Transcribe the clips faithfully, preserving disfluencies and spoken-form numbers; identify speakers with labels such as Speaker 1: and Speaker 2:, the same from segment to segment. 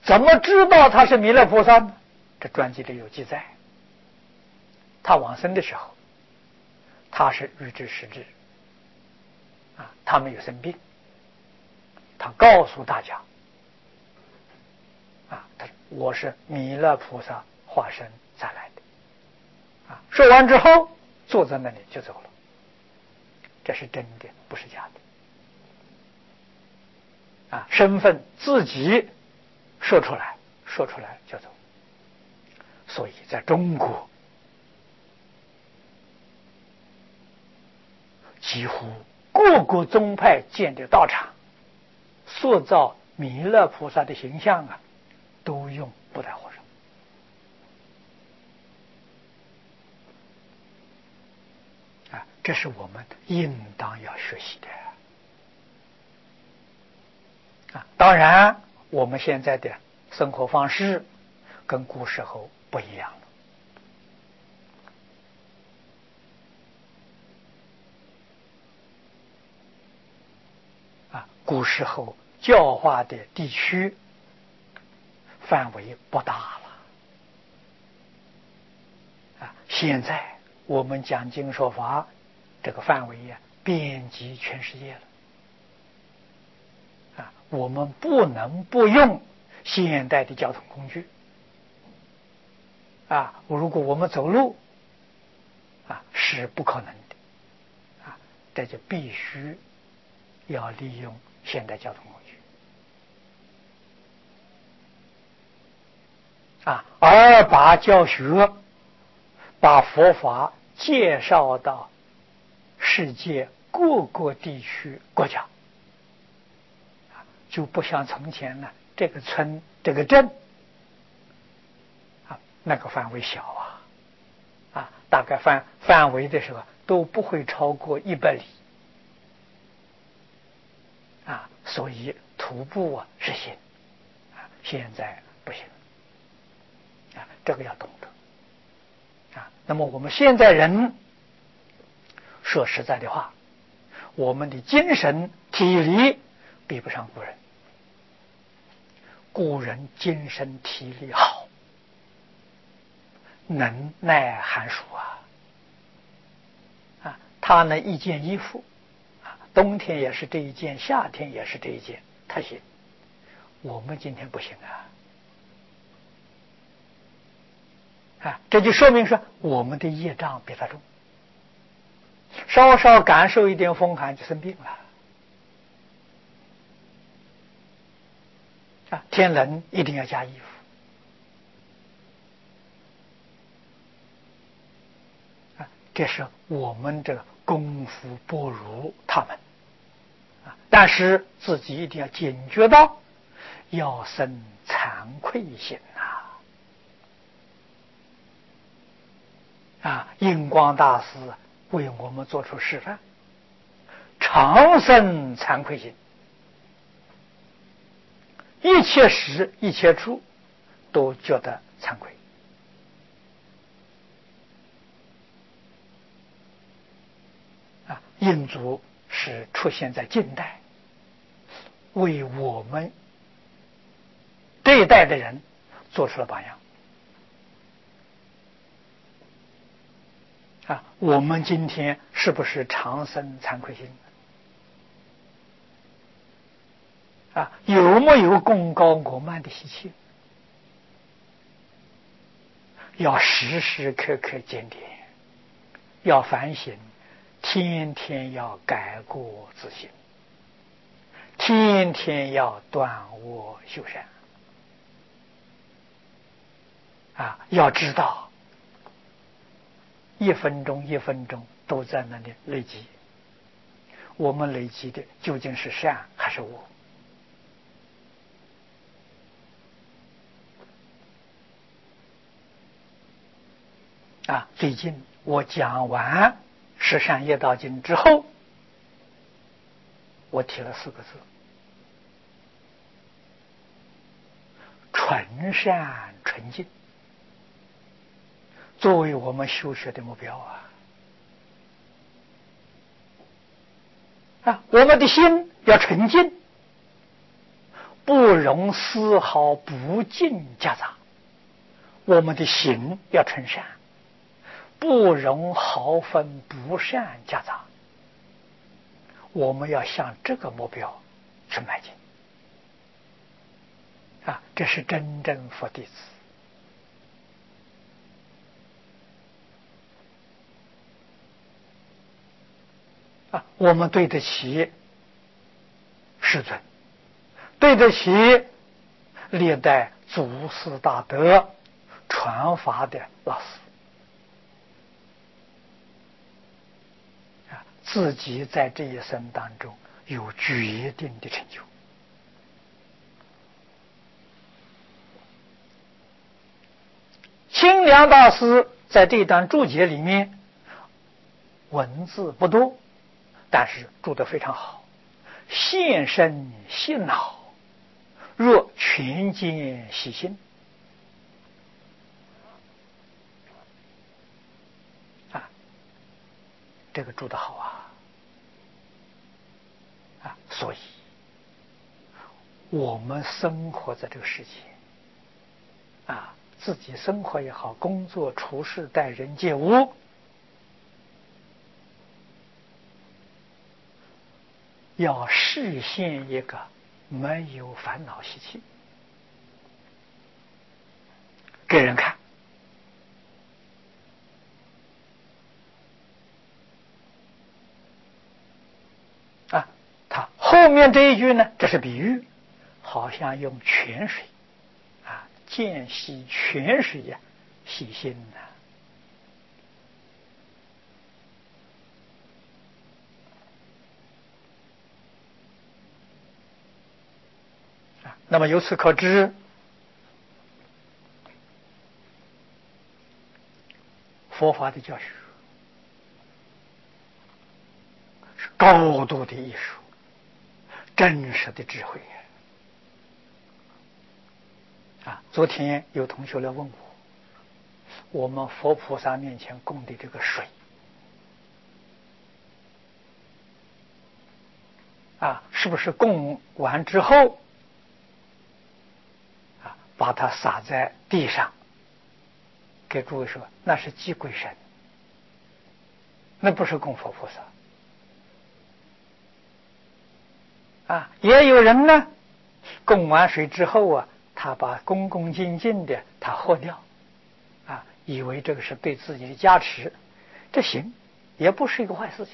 Speaker 1: 怎么知道他是弥勒菩萨呢？这传记里有记载，他往生的时候，他是预知时至啊，他没有生病，他告诉大家啊，他我是弥勒菩萨化身再来的啊。说完之后，坐在那里就走了，这是真的，不是假的啊。身份自己说出来，说出来就走。所以在中国，几乎各个宗派建的道场，塑造弥勒菩萨的形象啊，都用布袋和尚啊，这是我们应当要学习的啊。当然，我们现在的生活方式跟古时候不一样了啊。古时候教化的地区范围不大了啊，现在我们讲经说法，这个范围呀、啊、遍及全世界了啊。我们不能不用现代的交通工具啊，如果我们走路啊是不可能的啊，这就必须要利用现代交通工具啊，而把教学把佛法介绍到世界各个地区国家，就不像从前呢，这个村这个镇啊，那个范围小啊啊，大概范范围的时候都不会超过一百里啊，所以徒步啊是行啊，现在不行啊，这个要懂得啊。那么我们现在人说实在的话，我们的精神体力比不上古人，古人精神体力好，能耐寒暑啊啊，他那一件衣服啊，冬天也是这一件，夏天也是这一件，他行。我们今天不行啊啊，这就说明说我们的业障比他重，稍稍感受一点风寒就生病了啊，天冷一定要加衣服啊，这是我们这个功夫不如他们啊，但是自己一定要警觉到，要生惭愧心呐啊！印光大师为我们做出示范，常生惭愧心，一切时一切处都觉得惭愧啊！印祖是出现在近代，为我们这一代的人做出了榜样啊！我们今天是不是常生惭愧心啊？有没有功高我慢的习气？要时时刻刻检点，要反省，天天要改过自新，天天要断恶修善啊！要知道一分钟一分钟都在那里累积，我们累积的究竟是善还是恶啊？最近我讲完《十善业道经》之后，我提了四个字：纯善纯净，作为我们修学的目标啊！啊，我们的心要纯净， 不容丝毫不净夹杂。我们的行要纯善，不容毫分不善夹杂。我们要向这个目标去迈进啊！这是真正佛弟子啊！我们对得起师尊，对得起历代祖师大德传法的老师啊，自己在这一生当中有决定的成就。清凉大师在这段注解里面文字不多，但是注得非常好。现身细脑，若全见细心啊，这个注得好啊啊！所以我们生活在这个世界啊，自己生活也好，工作处事待人接物，要实现一个没有烦恼习气给人看啊。他后面这一句呢，这是比喻，好像用泉水啊，见习泉水呀、啊，细心呢、啊。那么由此可知，佛法的教学是高度的艺术，真实的智慧啊！昨天有同学来问我，我们佛菩萨面前供的这个水啊，是不是供完之后啊，把它洒在地上？给诸位说，那是祭鬼神，那不是供佛菩萨啊。也有人呢，供完水之后啊，他把恭恭敬敬的他喝掉啊，以为这个是对自己的加持，这行也不是一个坏事情。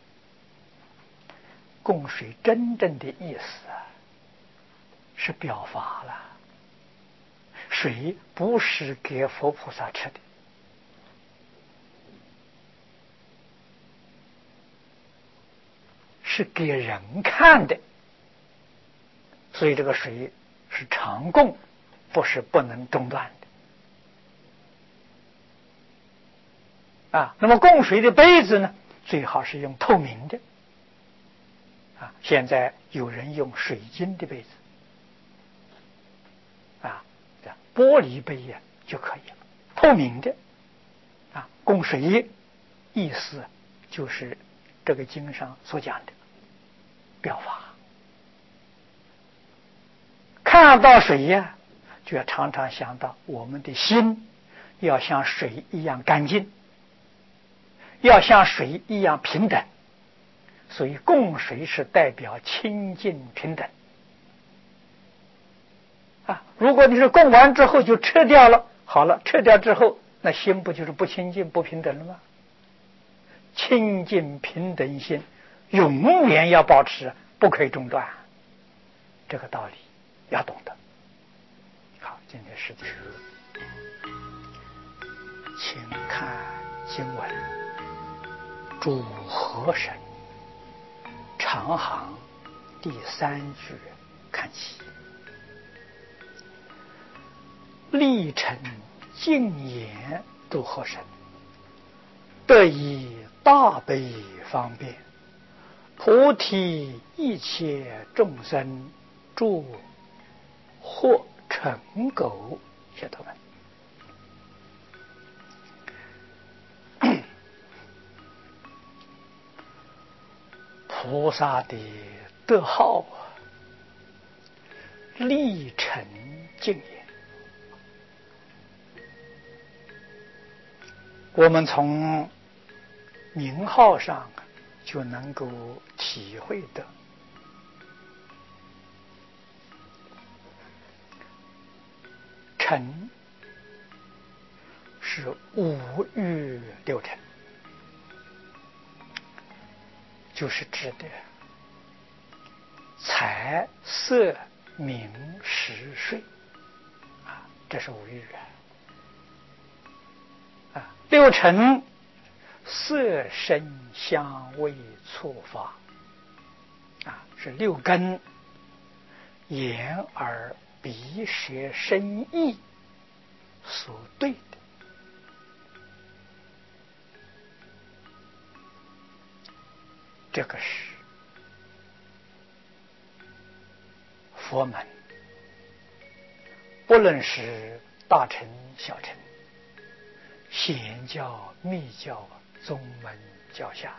Speaker 1: 供水真正的意思啊，是表法了，水不是给佛菩萨吃的，是给人看的，所以这个水是常供，不是不能中断的啊。那么供水的杯子呢，最好是用透明的啊。现在有人用水晶的杯子啊，玻璃杯呀、啊、就可以了，透明的啊。供水意思就是这个经上所讲的表法。看到水呀，就要常常想到我们的心要像水一样干净，要像水一样平等，所以供水是代表清净平等啊。如果你是供完之后就撤掉了，好了，撤掉之后，那心不就是不清净不平等了吗？清净平等心永远要保持，不可以中断，这个道理要懂得。好，今天时间，请看经文：主和神，长行第三句看起，历程净言主和神，得以大悲方便，菩提一切众生诸或成垢。写他们菩萨的德号立成净也。我们从名号上就能够体会的，尘是五欲六尘，就是指的财色名食睡啊，这是五欲啊。六尘色声香味触法啊，是六根眼耳鼻舌身意所对的。这个是佛门，不论是大乘小乘，显教密教宗门教下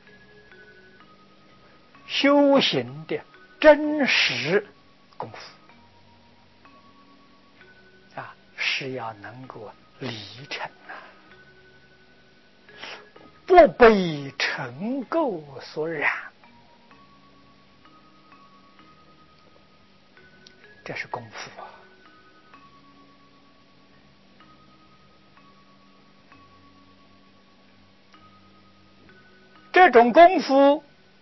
Speaker 1: 修行的真实功夫啊，是要能够离尘啊，不被尘垢所染，这是功夫啊。这种功夫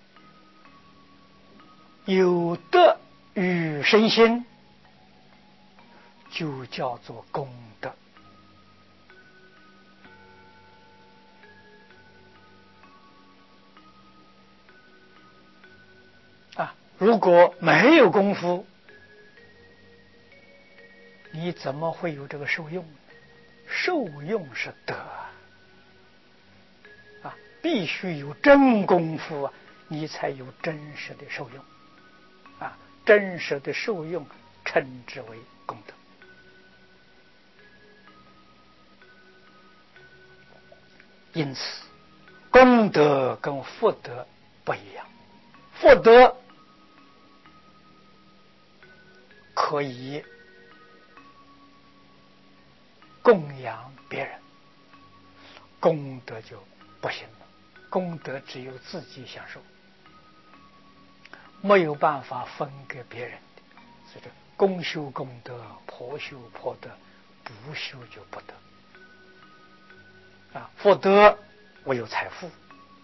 Speaker 1: 有德与身心，就叫做功德啊。如果没有功夫，你怎么会有这个受用？受用是德啊，必须有真功夫啊，你才有真实的受用啊。真实的受用称之为功德。因此功德跟福德不一样，福德可以供养别人，功德就不行了。功德只有自己享受，没有办法分给别人的。所以公修功德，婆修婆德，不修就不得啊。福德我有财富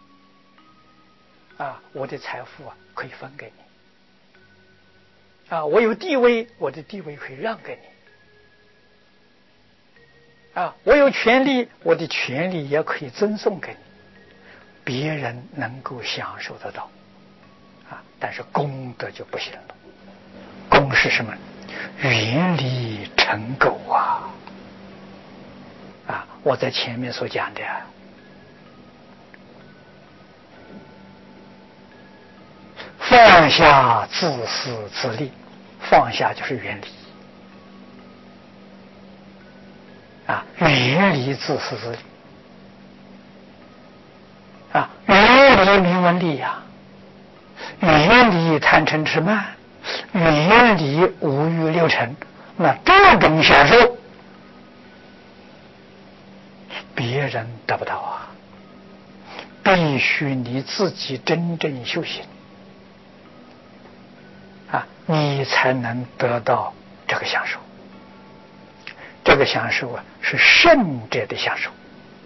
Speaker 1: 啊，我的财富啊可以分给你啊。我有地位，我的地位可以让给你啊。我有权利，我的权利也可以赠送给你，别人能够享受得到啊。但是功德就不行了。功是什么？远离尘垢啊！啊，我在前面所讲的，放下自私自利，放下就是远离啊，远离自私自利啊，远离名闻利呀，远离贪嗔痴慢，远离五欲六尘。那这种享受别人得不到啊，必须你自己真正修行啊，你才能得到这个享受。这个享受啊，是圣者的享受，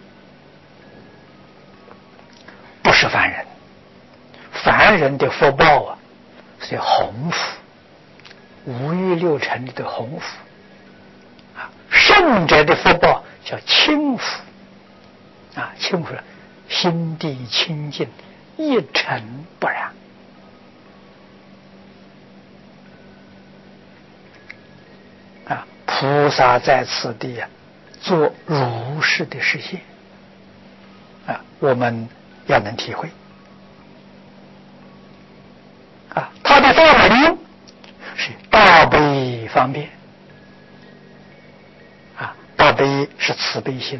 Speaker 1: 不是凡人。凡人的福报啊，是洪福，五欲六尘里的洪福啊。圣者的福报叫清福啊，清福心地清净，一尘不染啊。菩萨在此地啊，做如是的实现啊，我们要能体会啊。他的法门是大悲方便啊，大悲是慈悲心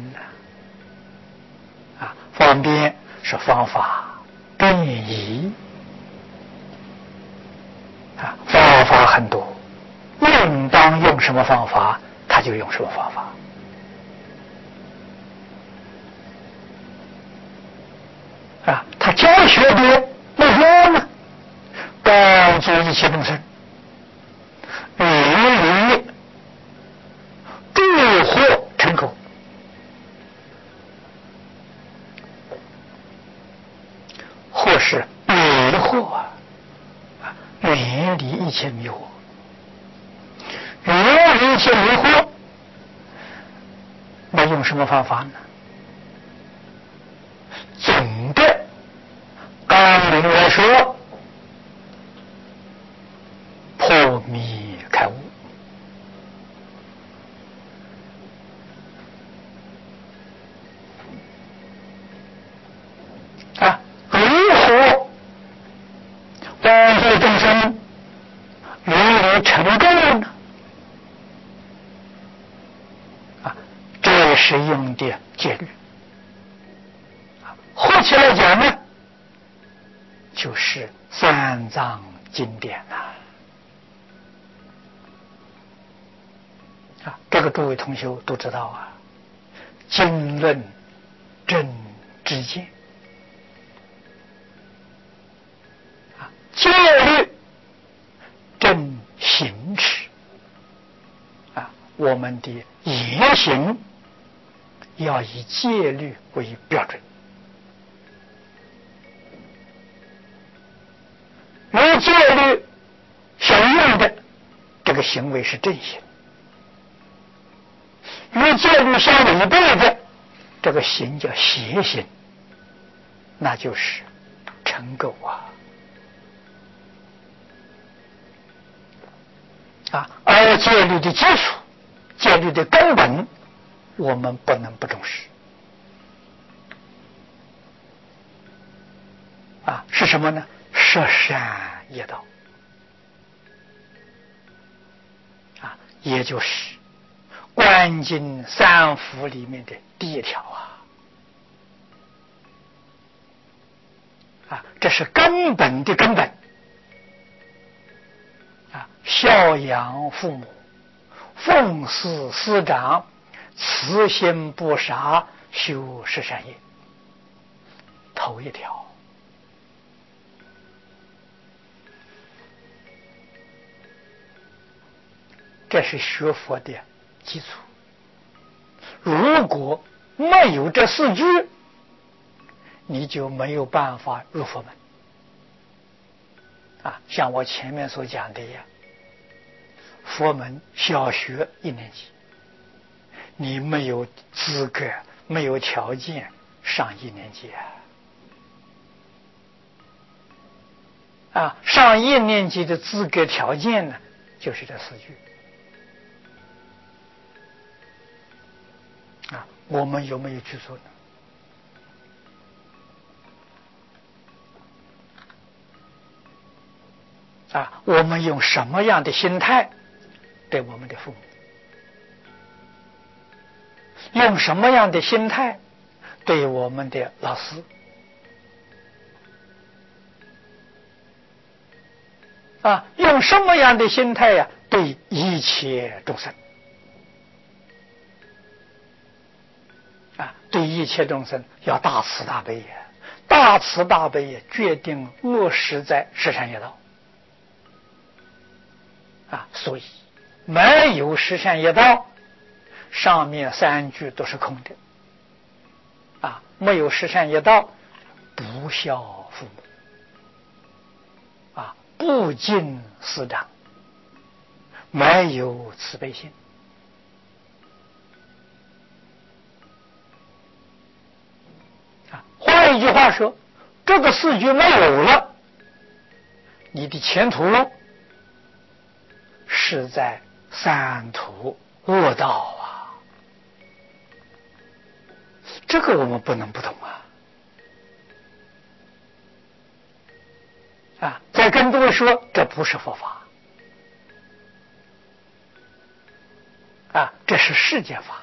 Speaker 1: 的啊，方便是方法便宜啊，方法很多，一应当用什么方法，他就用什么方法。啊，他教学的目标呢，帮助一切众生远离诸惑成垢，或是迷惑啊，远离一切迷惑，远离一切迷惑，那用什么方法呢？总的纲领来说，破迷开悟啊，如何帮助众生远离成垢呢？啊，这是用的戒律。合起来讲呢，就是三藏经典呐。啊，这个诸位同学都知道啊，经论真知见啊，戒律真行持啊，我们的言行要以戒律为标准。与戒律相应的这个行为是正行，与戒律相违背的这个行叫邪行，那就是成垢啊！啊，而戒律的基础、戒律的根本，我们不能不重视。啊，是什么呢？摄善业道啊，也就是观经三福里面的第一条啊，啊，这是根本的根本啊，孝养父母，奉事师长，慈心不杀，修十善业，头一条。这是学佛的基础。如果没有这四句，你就没有办法入佛门。啊，像我前面所讲的呀，佛门小学一年级，你没有资格、没有条件上一年级啊！啊，上一年级的资格条件呢，就是这四句。啊，我们有没有去做呢？啊，我们用什么样的心态对我们的父母？用什么样的心态对我们的老师？啊，用什么样的心态呀、啊？对一切众生？啊，对一切众生要大慈大悲也，大慈大悲也决定落实在十善业道。啊，所以没有十善业道，上面三句都是空的。啊，没有十善业道，不孝父母，啊，不敬师长，没有慈悲心。啊，换一句话说，这个四句没有了，你的前途是在三途恶道啊！这个我们不能不懂啊！啊，再跟各位说，这不是佛法啊，这是世间法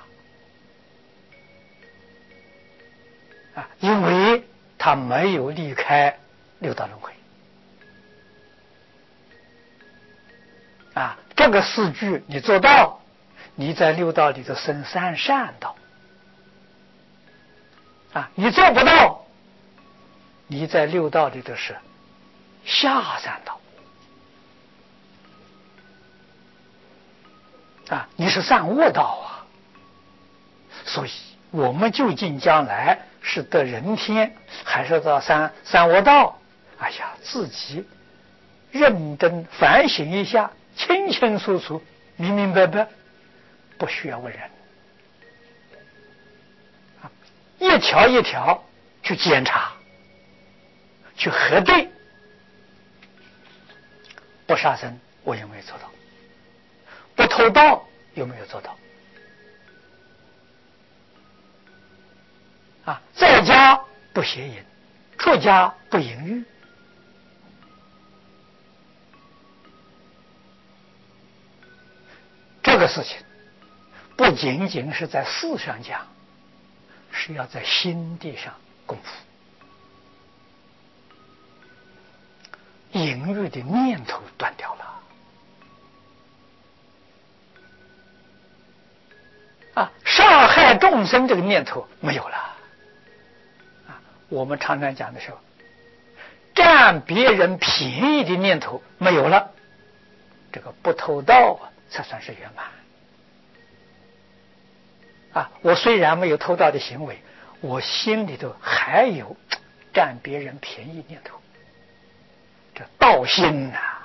Speaker 1: 啊，因为他没有离开六道轮回啊，这个四句你做到，你在六道里头生三善道啊，你做不到，你在六道里头是下三道啊，你是上恶道啊。所以我们究竟将来是得人天，还是到三三恶道？哎呀，自己认真反省一下，清清楚楚、明明白白，不需要问人啊，一条一条去检查，去核对。不杀生我有没有做到？不偷盗有没有做到？啊，在家不邪淫，出家不淫欲。这个事情不仅仅是在事上讲，是要在心地上功夫。淫欲的念头断掉了啊，杀害众生这个念头没有了啊。我们常常讲的时候，占别人便宜的念头没有了，这个不偷盗啊才算是圆满啊。我虽然没有偷盗的行为，我心里头还有占别人便宜念头，这盗心呐、啊！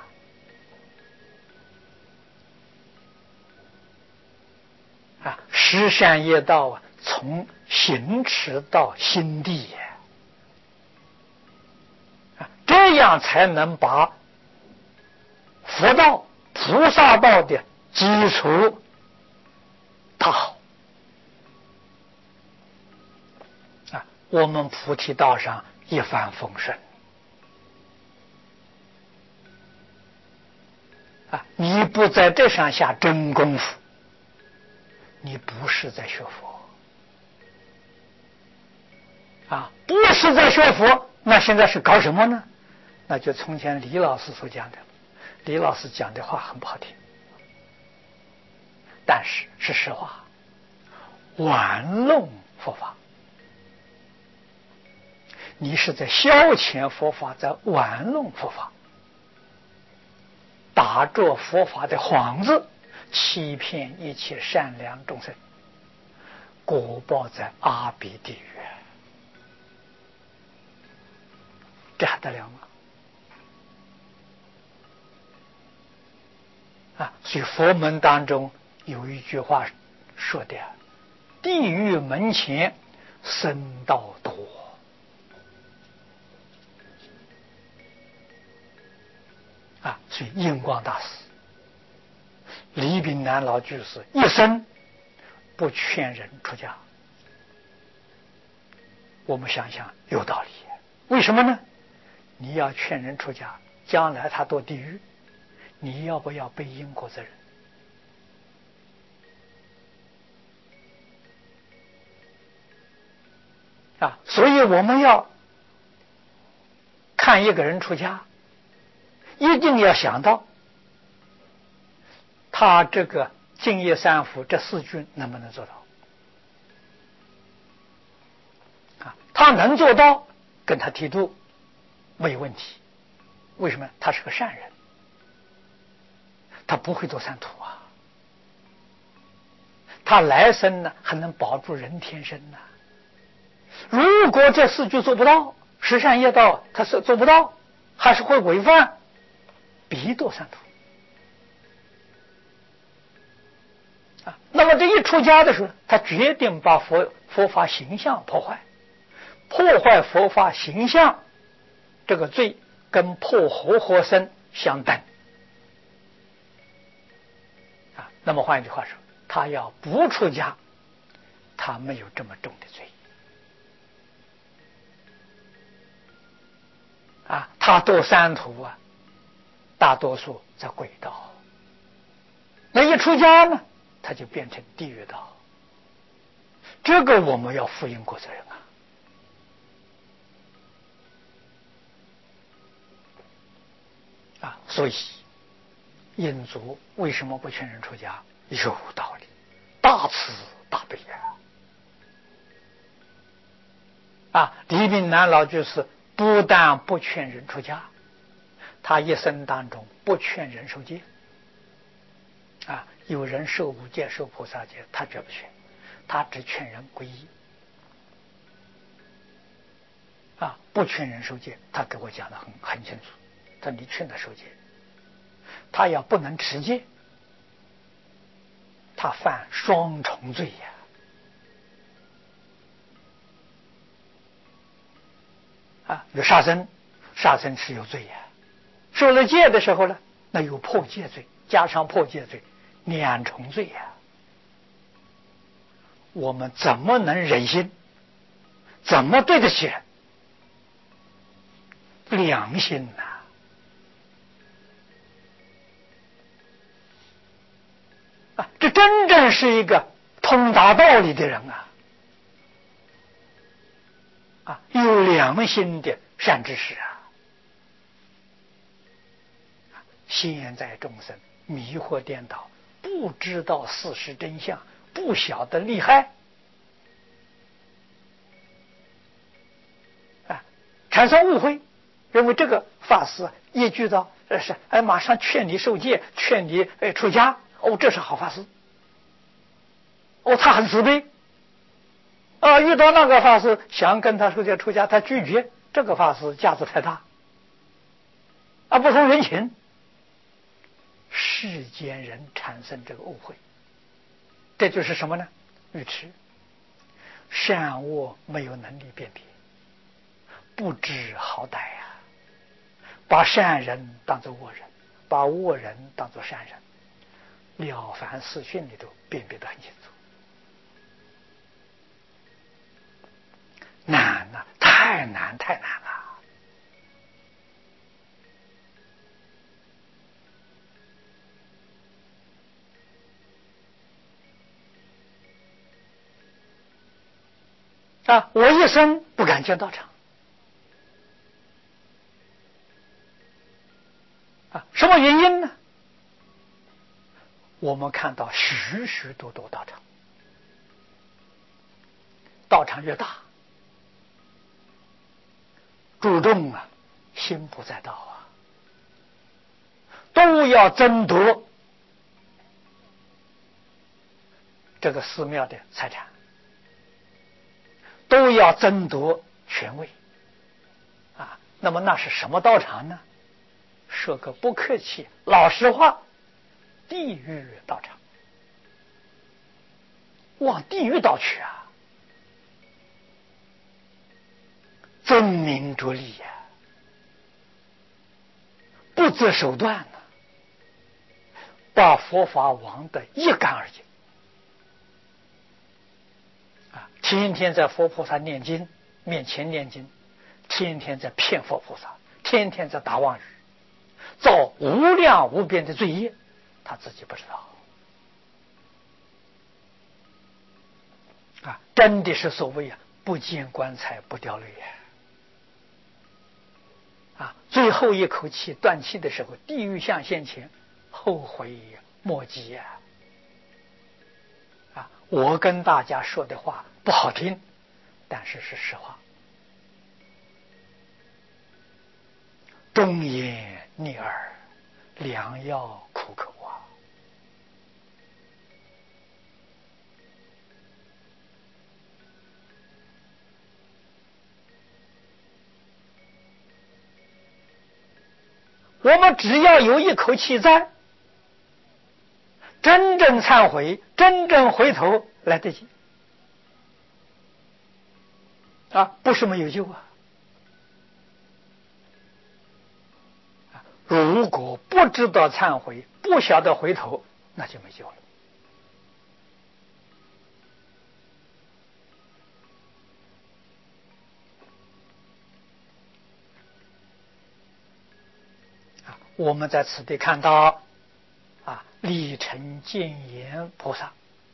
Speaker 1: 啊，十善业道啊，从行持到心地啊，这样才能把佛道、菩萨道的基础打好啊，我们菩提道上一帆风顺啊！你不在这上下真功夫，你不是在学佛啊！不是在学佛，那现在是搞什么呢？那就从前李老师所讲的，李老师讲的话很不好听，但是是实话，玩弄佛法，你是在消遣佛法，在玩弄佛法，打着佛法的幌子，欺骗一切善良众生，果报在阿鼻地狱，这还得了吗？啊，所以佛门当中有一句话说的：“地狱门前僧道多。”啊，所以印光大师、李炳南老居士一生不劝人出家。我们想想有道理，为什么呢？你要劝人出家，将来他堕地狱，你要不要背因果责任？啊，所以我们要看一个人出家，一定要想到他这个净业三福这四句能不能做到啊？他能做到，跟他剃度没有问题。为什么？他是个善人，他不会堕三途啊，他来生呢还能保住人天身呢。如果这四句做不到，十善业道他是做不到，还是会违犯，必堕三途啊。那么这一出家的时候，他决定把佛佛法形象破坏，破坏佛法形象，这个罪跟破活活生相等啊。那么换一句话说，他要不出家，他没有这么重的罪啊。他堕三途啊，大多数在鬼道，那一出家呢，他就变成地狱道。这个我们要负因果责任啊。啊，所以印祖为什么不劝人出家？有道理，大慈大悲呀！啊，李炳南老居士不但不劝人出家，他一生当中不劝人受戒。啊，有人受五戒、受菩萨戒，他绝不劝，他只劝人皈依。啊，不劝人受戒，他给我讲的很很清楚。他你劝他受戒，他要不能持戒，他犯双重罪呀！啊，有杀生，杀生是有罪呀。受了戒的时候呢，那有破戒罪，加上破戒罪，两重罪呀。我们怎么能忍心？怎么对得起人？良心呐！啊，这真正是一个通达道理的人啊！啊，有良心的善知识啊！现在众生迷惑颠倒，不知道事实真相，不晓得利害，啊，产生误会，认为这个法师一句到呃是哎，马上劝你受戒，劝你哎出家，哦，这是好法师，哦，他很慈悲，啊，遇到那个法师想跟他受戒出家，他拒绝，这个法师架子太大，啊，不通人情。世间人产生这个误会，这就是什么呢？愚痴，善恶没有能力辨别，不知好歹呀、啊，把善人当作恶人，把恶人当作善人，了凡四训里头辨别得很清楚。难呐、啊，太难太难了。啊！我一生不敢见道场啊！什么原因呢？我们看到许许多多道场，道场越大，注重啊，心不在道啊，都要争夺这个寺庙的财产，都要争夺权位啊！那么那是什么道场呢？说个不客气，老实话，地狱道场，往地狱道去啊！争名逐利呀、啊，不择手段呢、啊，把佛法亡得一干二净啊！天天在佛菩萨念经面前念经，天天在骗佛菩萨，天天在打妄语，造无量无边的罪业，他自己不知道啊！真的是所谓啊，不见棺材不掉泪呀！啊，最后一口气断气的时候，地狱相现前，后悔莫及呀！啊，我跟大家说的话不好听，但是是实话。忠言逆耳，良药苦口啊！我们只要有一口气在，真正忏悔，真正回头，来得及啊！不是没有救啊！如果不知道忏悔，不晓得回头，那就没救了。啊，我们在此地看到啊，立成建言菩萨，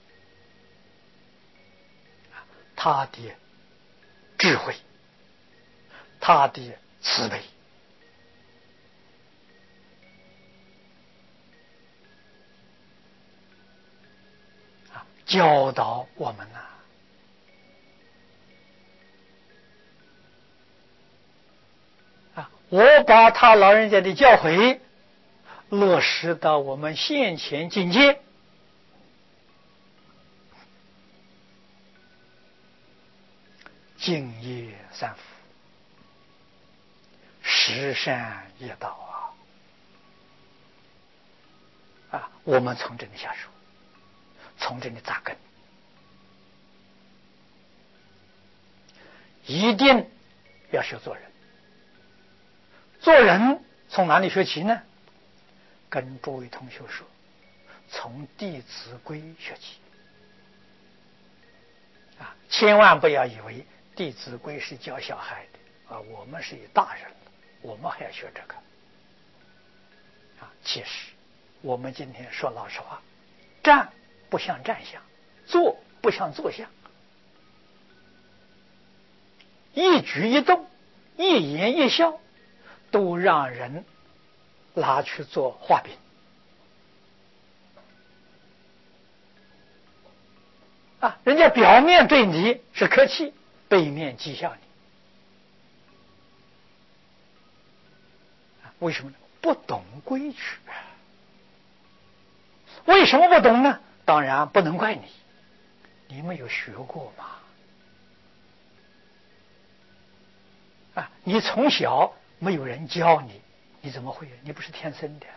Speaker 1: 他的智慧，他的慈悲， 教导我们呐、啊！我把他老人家的教诲落实到我们现前境界，敬业三福，十善业道啊！啊，我们从这里下手，从这里扎根，一定要学做人。做人从哪里学起呢？跟诸位同学说，从《弟子规》学起啊！千万不要以为《弟子规》是教小孩的啊，我们是一大人了，我们还要学这个啊！其实我们今天说老实话，站不像站相，坐不像坐相，一举一动，一言一笑，都让人拿去做画饼啊！人家表面对你是客气，背面讥笑你，为什么呢？不懂规矩啊！为什么不懂呢？当然不能怪你，你没有学过嘛。啊，你从小没有人教你，你怎么会？你不是天生的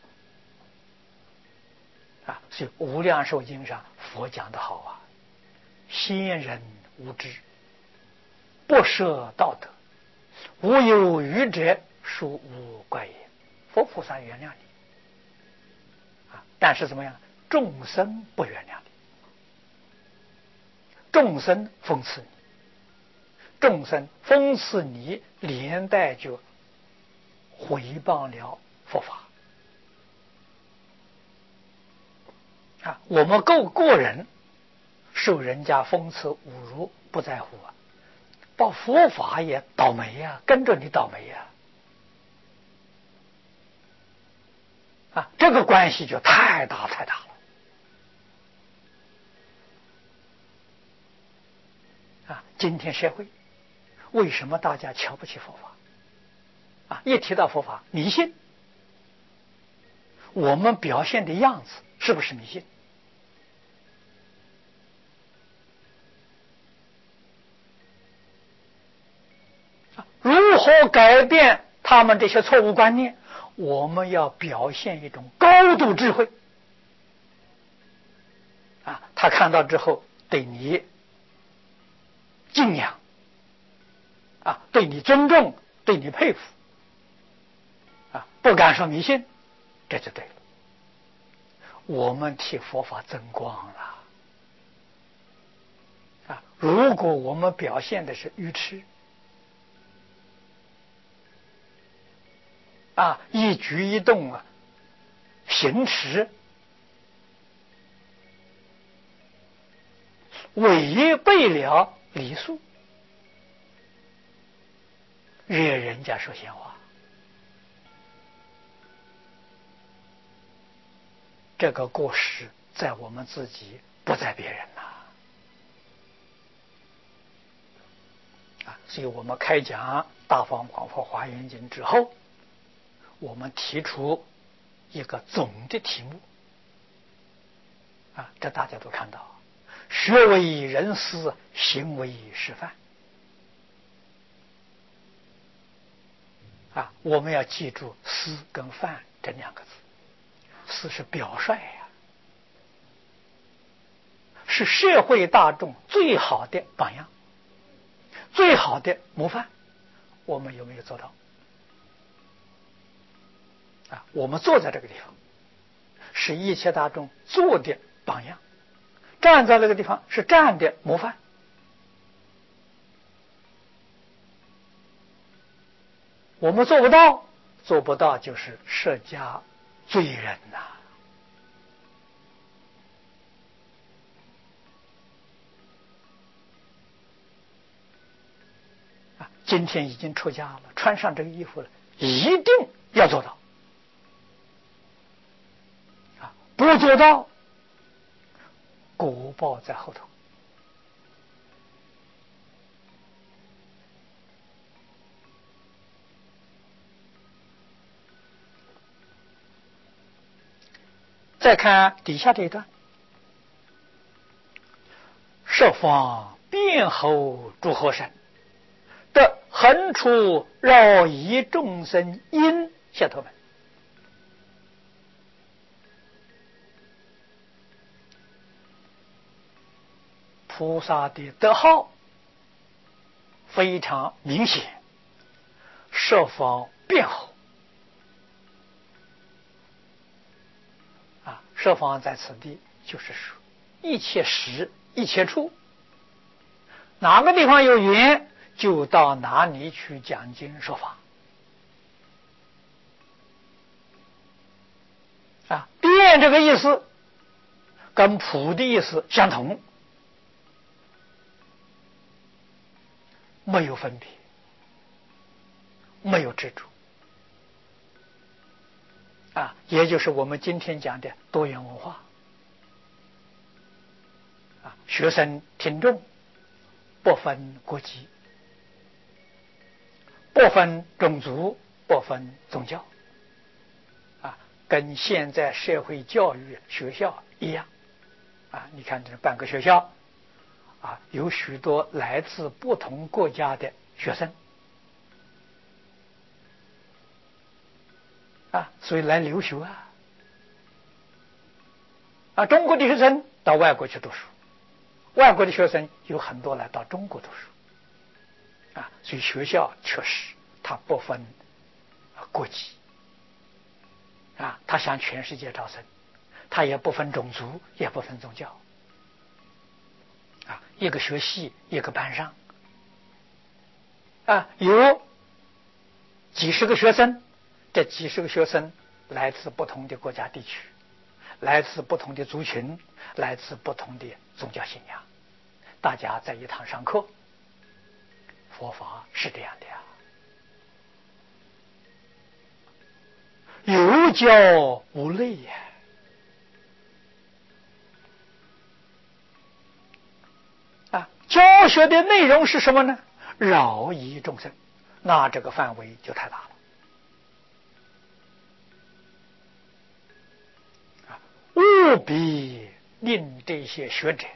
Speaker 1: 啊！所以《无量寿经》上佛讲得好啊，先人无知，不设道德，无有余者，殊无怪也。佛菩萨原谅你啊，但是怎么样？众生不原谅你，众生讽刺你，众生讽刺你，连带就毁谤了佛法啊！我们个个人受人家讽刺侮辱不在乎啊，把佛法也倒霉呀、啊，跟着你倒霉呀、啊！啊，这个关系就太大太大了啊！今天社会为什么大家瞧不起佛法啊？一提到佛法，迷信，我们表现的样子是不是迷信？如何改变他们这些错误观念？我们要表现一种高度智慧啊！他看到之后对你敬仰啊，对你尊重，对你佩服啊，不敢说迷信，这就对了。我们替佛法增光了啊！如果我们表现的是愚痴啊，一举一动啊，行持违背了礼数，惹人家说闲话，这个过失在我们自己，不在别人呐。啊，所以我们开讲《大方广佛华严经》之后，我们提出一个总的题目啊，这大家都看到，学为人师，行为示范啊，我们要记住师跟范这两个字。师是表率呀、啊，是社会大众最好的榜样，最好的模范。我们有没有做到啊？我们坐在这个地方，是一切大众坐的榜样；站在那个地方，是站的模范。我们做不到，做不到就是释迦罪人呐、啊！今天已经出家了，穿上这个衣服了，一定要做到啊！不做到， 果报在后头。再看底下这一段，设方辩后诸和神，得横出饶益众生因解脱门。菩萨的德号非常明显，设方辩后啊，设方在此地就是说一切时一切处，哪个地方有缘就到哪里去讲经说法啊。辩这个意思跟普的意思相同，没有分别，没有执着啊，也就是我们今天讲的多元文化啊。学生听众不分国籍，不分种族，不分宗教啊，跟现在社会教育学校一样啊。你看这半个学校啊，有许多来自不同国家的学生啊，所以来留学啊。啊，中国的学生到外国去读书，外国的学生有很多来到中国读书啊，所以学校确实它不分国籍啊，它向全世界招生，它也不分种族，也不分宗教啊。一个学系一个班上啊，有几十个学生，这几十个学生来自不同的国家地区，来自不同的族群，来自不同的宗教信仰，大家在一堂上课。佛法是这样的呀，有教无类呀。啊，教学的内容是什么呢？饶益众生，那这个范围就太大了啊！务必令这些学者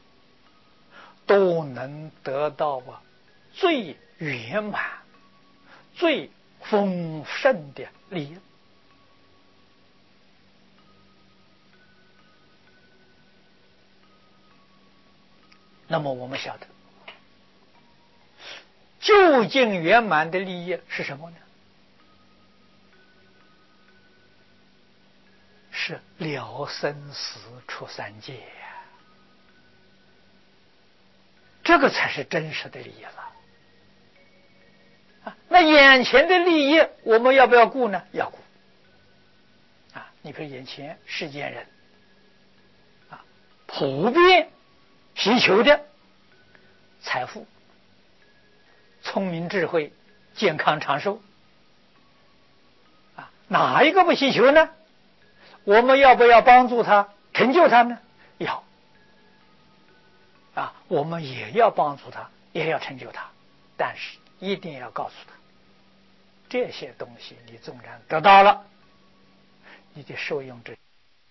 Speaker 1: 都能得到啊最圆满、最丰盛的利益。那么我们晓得，究竟圆满的利益是什么呢？是了生死出三界呀，这个才是真实的利益了。啊，那眼前的利益我们要不要顾呢？要顾。啊，你比如眼前世间人，啊，普遍需求的财富、聪明智慧、健康长寿，啊，哪一个不需求呢？我们要不要帮助他成就他呢？要。啊，我们也要帮助他，也要成就他，但是一定要告诉他，这些东西你纵然得到了，你的受用者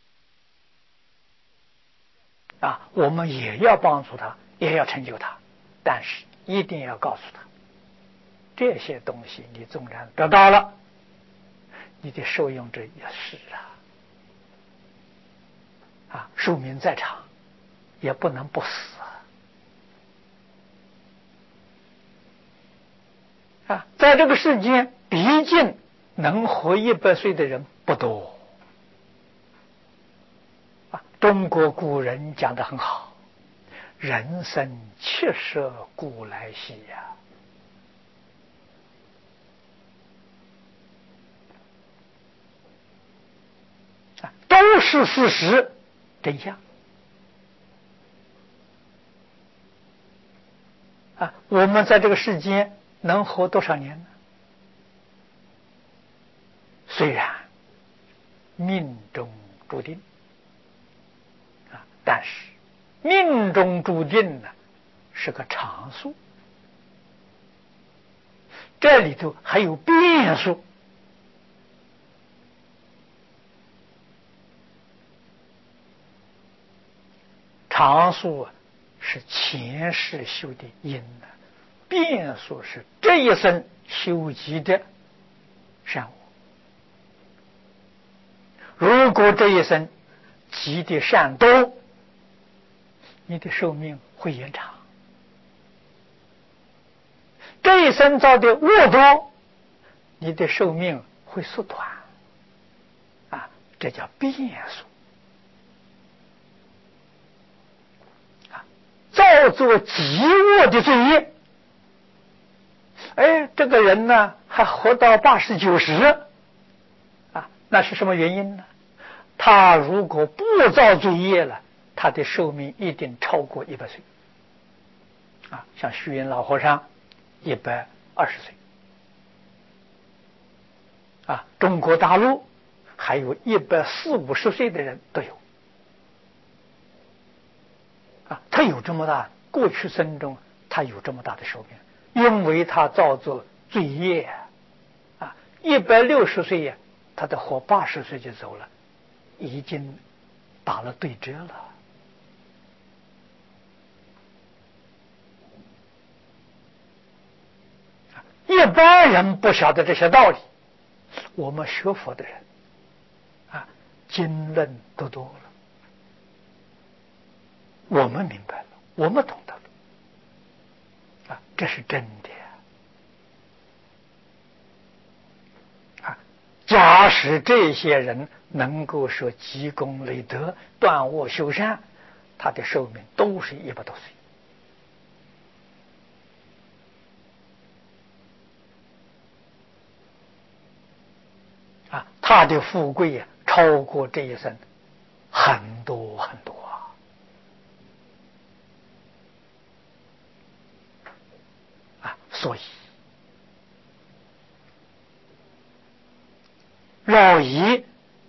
Speaker 1: 啊，我们也要帮助他，也要成就他，但是一定要告诉他，这些东西你纵然得到了，你的受用者也是啊，啊，寿命再长也不能不死啊！啊，在这个世间，毕竟能活一百岁的人不多啊。中国古人讲得很好，人生七十古来稀呀。啊，都是事实真相啊！我们在这个世间能活多少年呢？虽然命中注定啊，但是命中注定呢是个常数，这里头还有变数。常数啊是前世修的因呢，变数是这一生修集的善恶。如果这一生积的善多，你的寿命会延长；这一生造的恶多，你的寿命会缩短。啊，这叫变数。啊，造作极恶的罪业，哎，这个人呢还活到八十九十，啊，那是什么原因呢？他如果不造罪业了，他的寿命一定超过一百岁。啊，像虚云老和尚一百二十岁。啊，中国大陆还有一百四五十岁的人都有。啊，他有这么大，过去生中他有这么大的寿命，因为他造作罪业。啊，一百六十岁呀，他得活八十岁就走了，已经打了对折了。一般人不晓得这些道理，我们学佛的人啊，经论读多了，我们明白了，我们懂得了，啊，这是真的啊！假使这些人能够说积功累德、断恶修善，他的寿命都是一百多岁。啊，他的富贵呀、啊，超过这一生很多很多啊！啊，所以老仪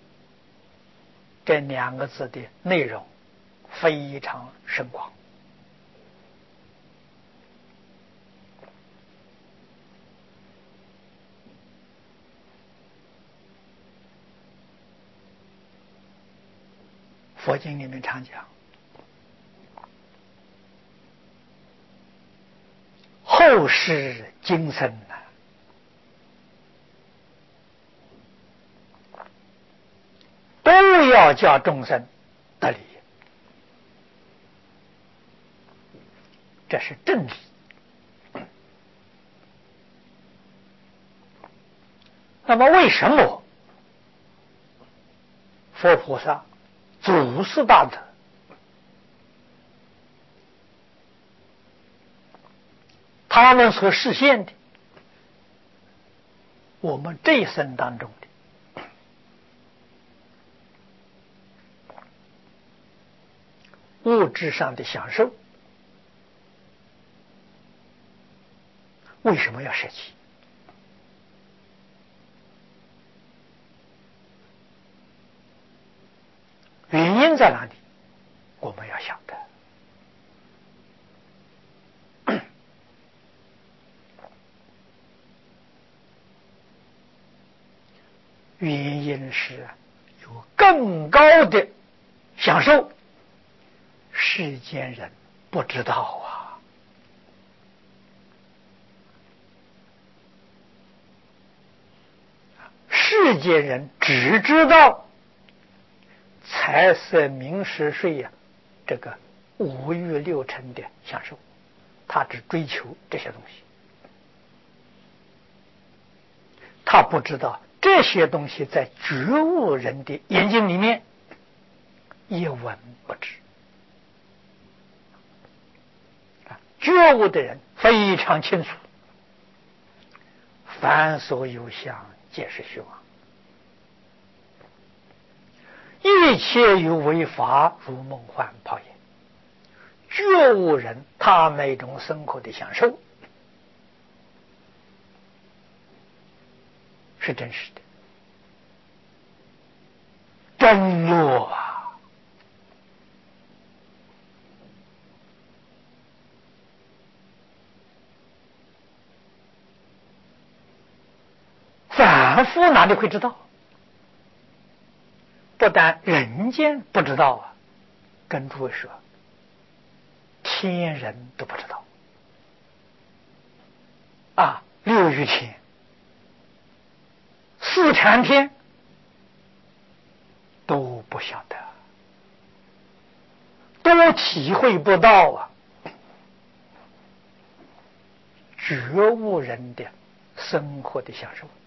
Speaker 1: 这两个字的内容非常深广。佛经里面常讲，后世今生呢，都要叫众生得理，这是正理。那么为什么佛菩萨祖师大德他们所实现的，我们这一生当中的物质上的享受，为什么要舍弃？原因在哪里？我们要晓得。原因是有更高的享受，世间人不知道啊。世间人只知道财色名食睡呀、啊，这个五欲六尘的享受，他只追求这些东西，他不知道这些东西在觉悟人的眼睛里面一文不值。觉悟的人非常清楚，凡所有相，皆是虚妄。一切有为法，如梦幻泡影。觉悟人他那种生活的享受是真实的，真乐啊！ 凡夫哪里会知道？不但人间不知道啊，跟诸位说，天人都不知道啊，六欲天、四禅天都不晓得，都体会不到啊觉悟人的生活的享受。